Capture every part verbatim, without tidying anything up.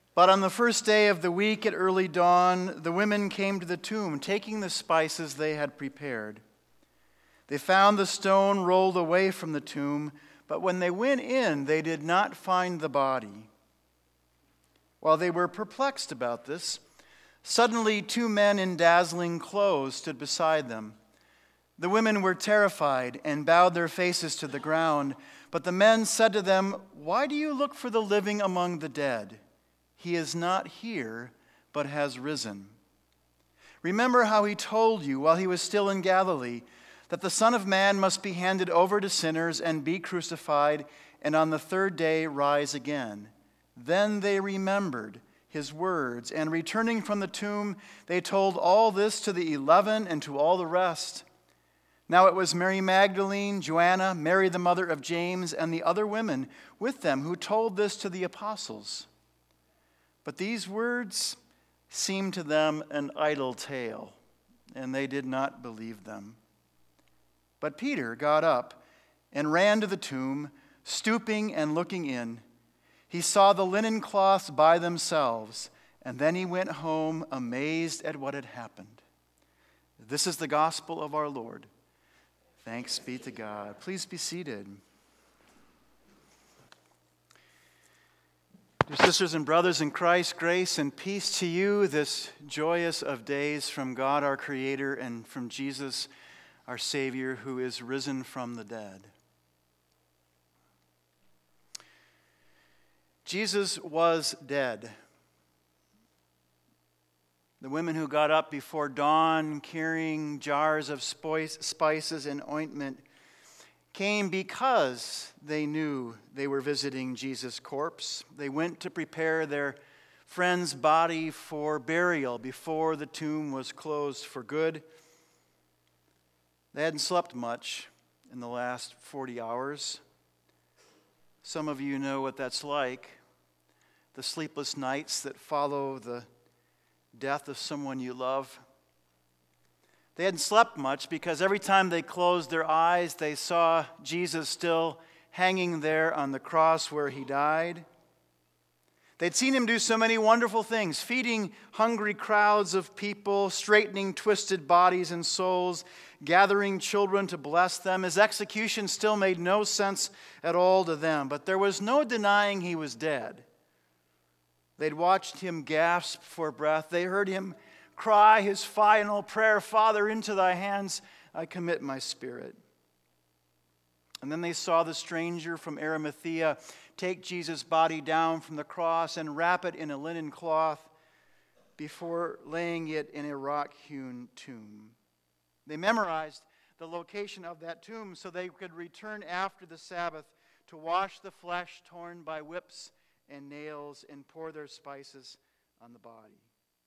But on the first day of the week at early dawn, the women came to the tomb, taking the spices they had prepared. They found the stone rolled away from the tomb, but when they went in, they did not find the body. While they were perplexed about this, suddenly two men in dazzling clothes stood beside them. The women were terrified and bowed their faces to the ground, but the men said to them, "Why do you look for the living among the dead? He is not here, but has risen. Remember how he told you while he was still in Galilee that the Son of Man must be handed over to sinners and be crucified, and on the third day rise again." Then they remembered his words, and returning from the tomb, they told all this to the eleven and to all the rest. Now it was Mary Magdalene, Joanna, Mary the mother of James, and the other women with them who told this to the apostles. But these words seemed to them an idle tale, and they did not believe them. But Peter got up and ran to the tomb, stooping and looking in. He saw the linen cloths by themselves, and then he went home amazed at what had happened. This is the gospel of our Lord. Thanks be to God. Please be seated. Dear sisters and brothers in Christ, grace and peace to you this joyous of days from God our Creator and from Jesus our Savior who is risen from the dead. Jesus was dead. The women who got up before dawn carrying jars of spices and ointment came because they knew they were visiting Jesus' corpse. They went to prepare their friend's body for burial before the tomb was closed for good. They hadn't slept much in the last forty hours. Some of you know what that's like. The sleepless nights that follow the death of someone you love. They hadn't slept much because every time they closed their eyes, they saw Jesus still hanging there on the cross where he died. They'd seen him do so many wonderful things, feeding hungry crowds of people, straightening twisted bodies and souls, gathering children to bless them. His execution still made no sense at all to them, but there was no denying he was dead. They'd watched him gasp for breath. They heard him cry his final prayer, "Father, into thy hands I commit my spirit." And then they saw the stranger from Arimathea take Jesus' body down from the cross and wrap it in a linen cloth before laying it in a rock-hewn tomb. They memorized the location of that tomb so they could return after the Sabbath to wash the flesh torn by whips and nails and pour their spices on the body.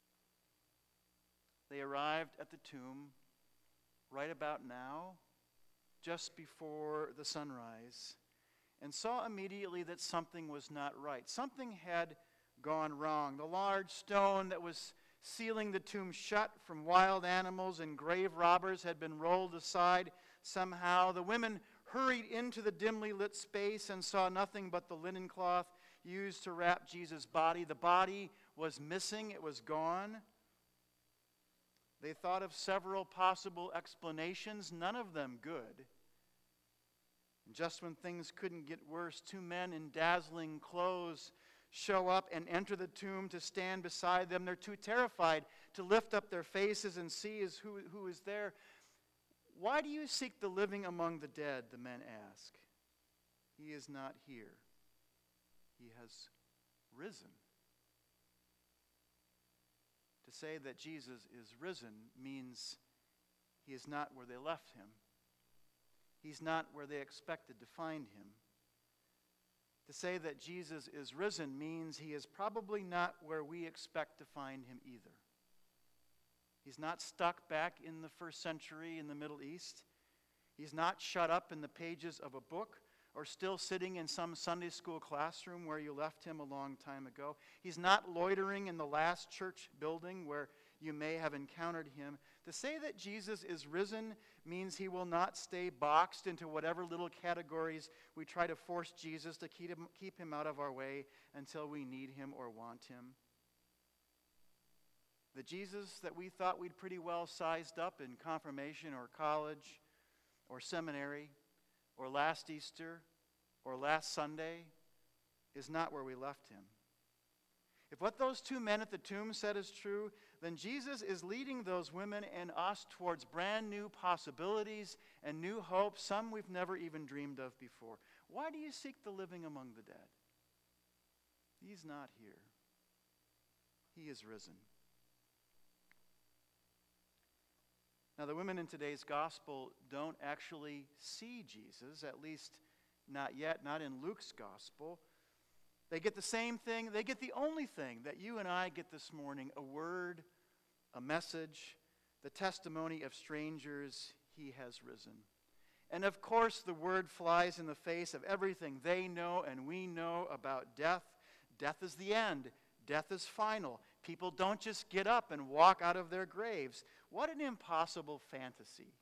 They arrived at the tomb right about now, just before the sunrise, and saw immediately that something was not right. Something had gone wrong. The large stone that was sealing the tomb shut from wild animals and grave robbers had been rolled aside somehow. The women hurried into the dimly lit space and saw nothing but the linen cloth used to wrap Jesus' body. The body was missing. It was gone. They thought of several possible explanations, none of them good. And just when things couldn't get worse, two men in dazzling clothes show up and enter the tomb to stand beside them. They're too terrified to lift up their faces and see is who, who is there. "Why do you seek the living among the dead?" the men ask. "He is not here. He has risen." To say that Jesus is risen means he is not where they left him. He's not where they expected to find him. To say that Jesus is risen means he is probably not where we expect to find him either. He's not stuck back in the first century in the Middle East. He's not shut up in the pages of a book or still sitting in some Sunday school classroom where you left him a long time ago. He's not loitering in the last church building where you may have encountered him. To say that Jesus is risen means he will not stay boxed into whatever little categories we try to force Jesus to keep him, keep him out of our way until we need him or want him. The Jesus that we thought we'd pretty well sized up in confirmation or college or seminary or last Easter or last Sunday is not where we left him. If what those two men at the tomb said is true, then Jesus is leading those women and us towards brand new possibilities and new hopes, some we've never even dreamed of before. Why do you seek the living among the dead? He's not here. He is risen. Now, the women in today's gospel don't actually see Jesus, at least not yet, not in Luke's gospel. They get the same thing. They get the only thing that you and I get this morning, a word, a message, the testimony of strangers, he has risen. And of course, the word flies in the face of everything they know and we know about death. Death is the end. Death is final. People don't just get up and walk out of their graves. What an impossible fantasy.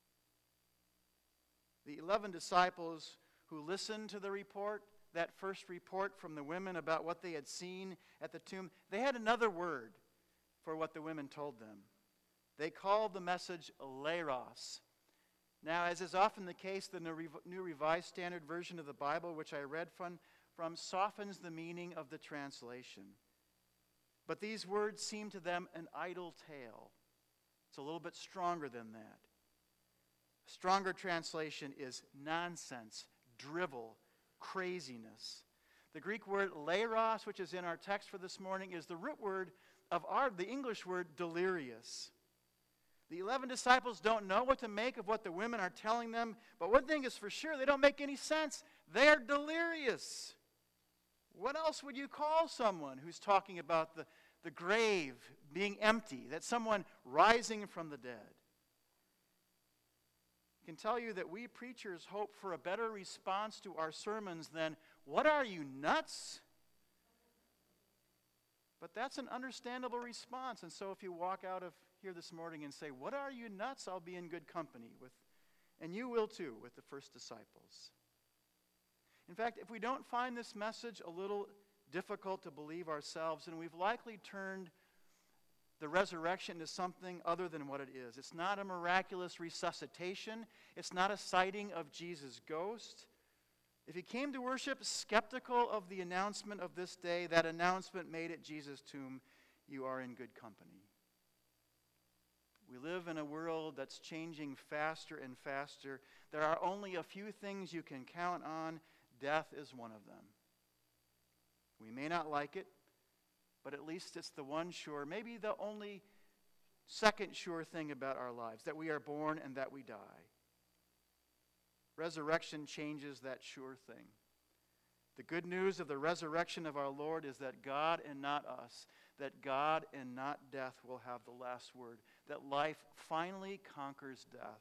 The eleven disciples who listened to the report, that first report from the women about what they had seen at the tomb, they had another word for what the women told them. They called the message leiros. Now, as is often the case, the New Revised Standard Version of the Bible, which I read from, from softens the meaning of the translation. But these words seem to them an idle tale. It's a little bit stronger than that. A stronger translation is nonsense, drivel, craziness. The Greek word leiros, which is in our text for this morning, is the root word of our, the English word delirious. The eleven disciples don't know what to make of what the women are telling them, but one thing is for sure, they don't make any sense. They're delirious. What else would you call someone who's talking about the, the grave being empty, that someone rising from the dead? I can tell you that we preachers hope for a better response to our sermons than, "What are you, nuts?" But that's an understandable response. And so if you walk out of here this morning and say, "What are you, nuts?" I'll be in good company with, and you will too, with the first disciples. In fact, if we don't find this message a little difficult to believe ourselves, then we've likely turned the resurrection into something other than what it is. It's not a miraculous resuscitation. It's not a sighting of Jesus' ghost. If you came to worship skeptical of the announcement of this day, that announcement made at Jesus' tomb, you are in good company. We live in a world that's changing faster and faster. There are only a few things you can count on. Death is one of them. We may not like it, but at least it's the one sure, maybe the only second sure thing about our lives, that we are born and that we die. Resurrection changes that sure thing. The good news of the resurrection of our Lord is that God and not us, that God and not death will have the last word, that life finally conquers death.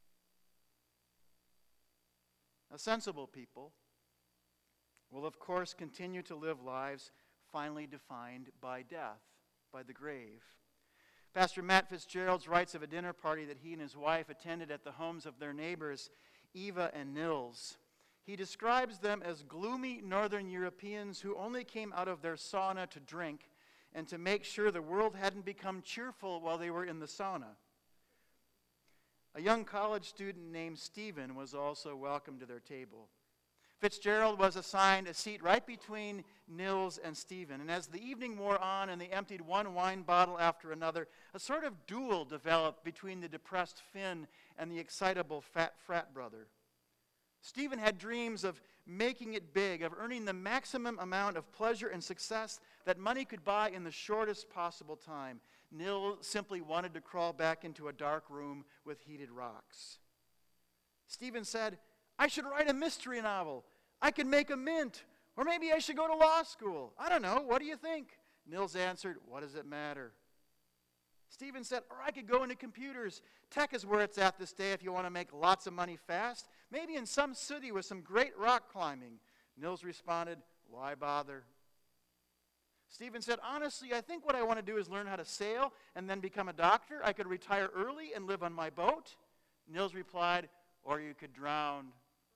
Now, sensible people will, of course, continue to live lives finally defined by death, by the grave. Pastor Matt Fitzgerald writes of a dinner party that he and his wife attended at the homes of their neighbors, Eva and Nils. He describes them as gloomy Northern Europeans who only came out of their sauna to drink and to make sure the world hadn't become cheerful while they were in the sauna. A young college student named Stephen was also welcome to their table. Fitzgerald was assigned a seat right between Nils and Stephen. And as the evening wore on and they emptied one wine bottle after another, a sort of duel developed between the depressed Finn and the excitable fat frat brother. Stephen had dreams of making it big, of earning the maximum amount of pleasure and success that money could buy in the shortest possible time. Nils simply wanted to crawl back into a dark room with heated rocks. Stephen said, "I should write a mystery novel. I could make a mint. Or maybe I should go to law school. I don't know. What do you think?" Nils answered, "What does it matter?" Stephen said, "Or I could go into computers. Tech is where it's at this day if you want to make lots of money fast. Maybe in some city with some great rock climbing." Nils responded, "Why bother?" Stephen said, honestly, I think what I want to do is learn how to sail and then become a doctor. I could retire early and live on my boat. Nils replied, or you could drown.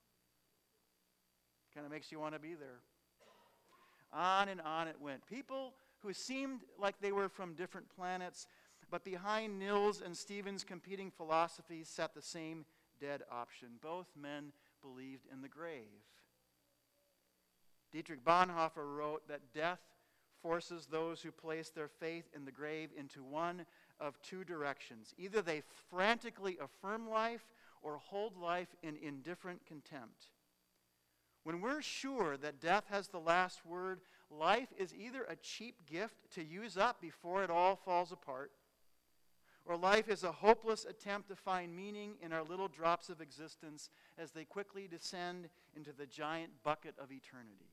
Kind of makes you want to be there. On and on it went. People who seemed like they were from different planets, but behind Nils and Stephen's competing philosophies sat the same dead option. Both men believed in the grave. Dietrich Bonhoeffer wrote that death forces those who place their faith in the grave into one of two directions. Either they frantically affirm life or hold life in indifferent contempt. When we're sure that death has the last word, life is either a cheap gift to use up before it all falls apart, or life is a hopeless attempt to find meaning in our little drops of existence as they quickly descend into the giant bucket of eternity.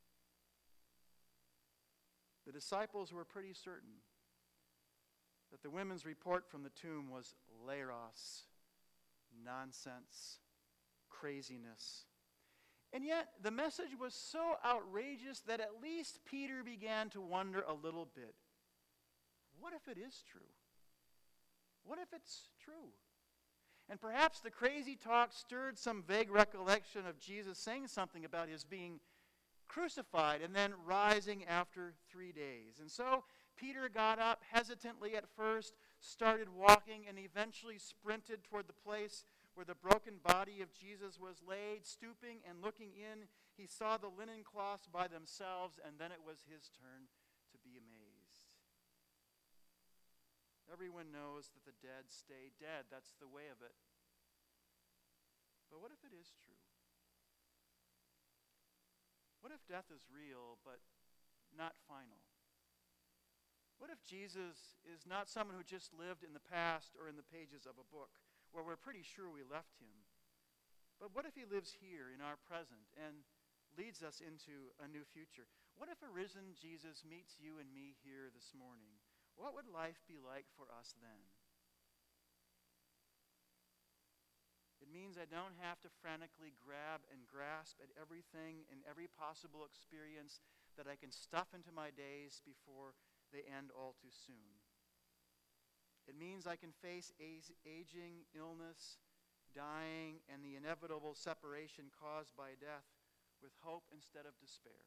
The disciples were pretty certain that the women's report from the tomb was leros, nonsense, craziness. And yet, the message was so outrageous that at least Peter began to wonder a little bit. What if it is true? What if it's true? And perhaps the crazy talk stirred some vague recollection of Jesus saying something about his being crucified and then rising after three days. And so Peter got up hesitantly at first, started walking, and eventually sprinted toward the place where the broken body of Jesus was laid. Stooping and looking in, he saw the linen cloths by themselves, and then it was his turn to be amazed. Everyone knows that the dead stay dead. That's the way of it. But what if it is true? What if death is real but not final? What if Jesus is not someone who just lived in the past or in the pages of a book where we're pretty sure we left him? But what if he lives here in our present and leads us into a new future? What if a risen Jesus meets you and me here this morning? What would life be like for us then? It means I don't have to frantically grab and grasp at everything and every possible experience that I can stuff into my days before they end all too soon. It means I can face aging, illness, dying, and the inevitable separation caused by death with hope instead of despair.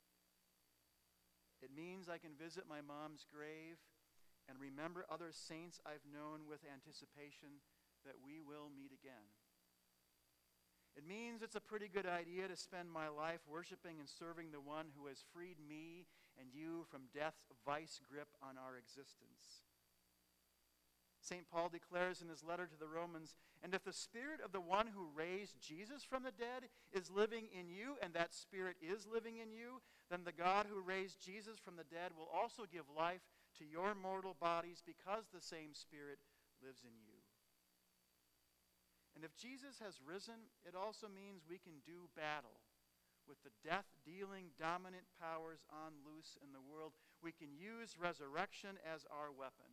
It means I can visit my mom's grave and remember other saints I've known with anticipation that we will meet again. It means it's a pretty good idea to spend my life worshiping and serving the one who has freed me and you from death's vice grip on our existence. Saint Paul declares in his letter to the Romans, and if the spirit of the one who raised Jesus from the dead is living in you, and that spirit is living in you, then the God who raised Jesus from the dead will also give life to your mortal bodies because the same spirit lives in you. And if Jesus has risen, it also means we can do battle with the death-dealing dominant powers on loose in the world. We can use resurrection as our weapon.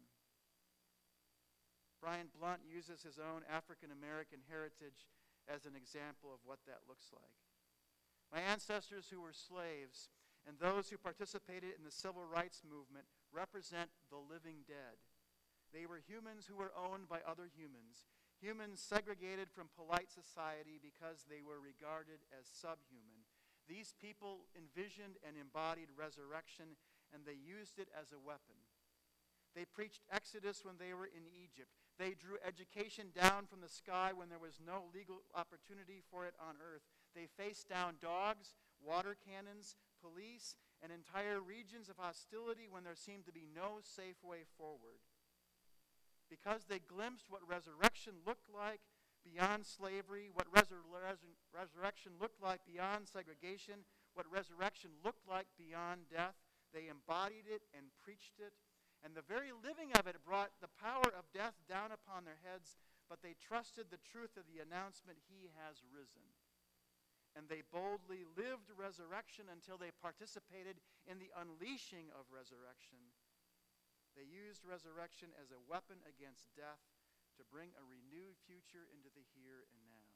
Brian Blunt uses his own African-American heritage as an example of what that looks like. My ancestors who were slaves and those who participated in the civil rights movement represent the living dead. They were humans who were owned by other humans, humans segregated from polite society because they were regarded as subhuman. These people envisioned and embodied resurrection, and they used it as a weapon. They preached Exodus when they were in Egypt. They drew education down from the sky when there was no legal opportunity for it on earth. They faced down dogs, water cannons, police, and entire regions of hostility when there seemed to be no safe way forward. Because they glimpsed what resurrection looked like beyond slavery, what resur- resur- resurrection looked like beyond segregation, what resurrection looked like beyond death, they embodied it and preached it. And the very living of it brought the power of death down upon their heads, but they trusted the truth of the announcement, He has risen. And they boldly lived resurrection until they participated in the unleashing of resurrection. They used resurrection as a weapon against death to bring a renewed future into the here and now.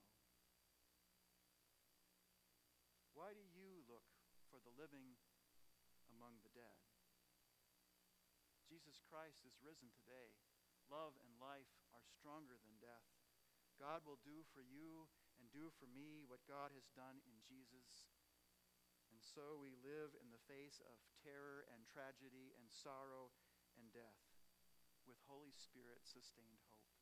Why do you look for the living among the dead? Jesus Christ is risen today. Love and life are stronger than death. God will do for you and do for me what God has done in Jesus. And so we live in the face of terror and tragedy and sorrow and death with Holy Spirit sustained hope.